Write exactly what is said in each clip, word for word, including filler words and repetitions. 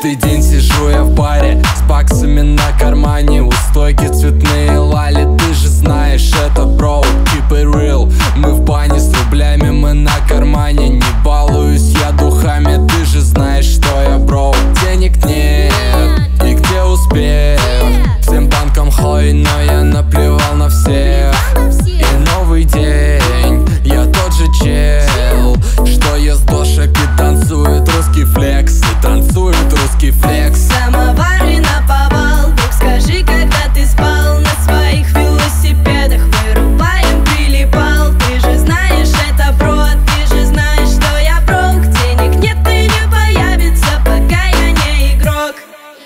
Каждый день сижу я в баре с баксами на кармане, у стойки цветные лали. Ты же знаешь это, бро, keep it real. Мы в бане с рублями, мы на кармане. Не балуюсь я духами, ты же знаешь, что я, бро. Денег нет, и где успех? Всем банкам хой, но я наплевал на всех. И новый день, я тот же чел, что ест дошек и танцует русский флекс. И танцует русский флекс. Самовары наповал, друг, скажи, когда ты спал на своих велосипедах, вырубаем, прилипал. Ты же знаешь это, бро, ты же знаешь, что я брок. Денег нет и не появится, пока я не игрок.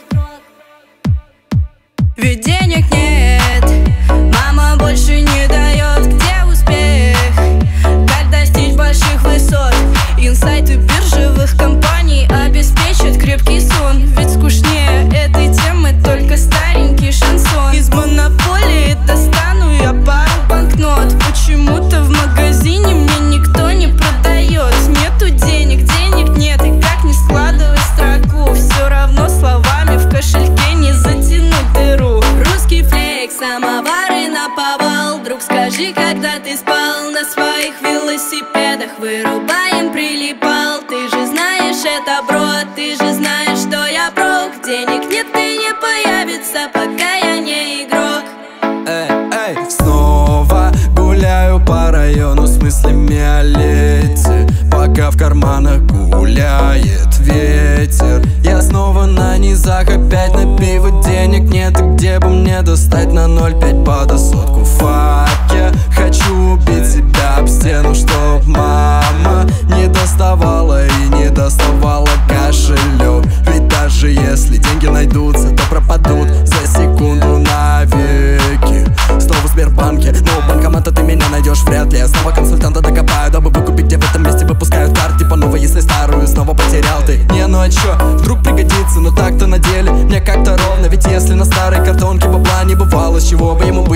Ведь денег нет, мама больше не дает. Где успех? Как достичь больших высот? Инсайты биржевых компаний обеспечат крепкий сон. Ведь скучнее этой темы только старенький шансон. Из монополии достану я пару банкнот. Почему-то в магазине мне никто не продает. Нету денег, денег нет, и как ни складывай строку, все равно словами в кошельке не затянуть дыру. Русский флейк, самовары наповал, друг, скажи, когда ты спал на своих велосипедах, вырубаем, прилипал. Ты же знаешь это, бро, ты же знаешь, что я брок. Денег нет и не появится, пока я не игрок. Эй, эй, снова гуляю по району с мыслями о лете, пока в карманах гуляет ветер. Я снова на низах, опять на пиво. Денег нет, и где бы мне достать на ноль пять по сотку? Фак, я хочу убить себя об стену, чтоб мама не доставала и не доставала кошелек. Ведь даже если деньги найдутся, то пропадут за секунду навеки. Снова в Сбербанке, но у банкомата ты меня найдешь вряд ли. Я снова консультанта докопаю, дабы выкупить, где в этом месте выпускают карты по новой, если старую снова потерял ты. Не, ну а чё, вдруг пригодится, но так-то на деле мне как-то ровно. Ведь если на старой картонке бабла не бывало, с чего бы ему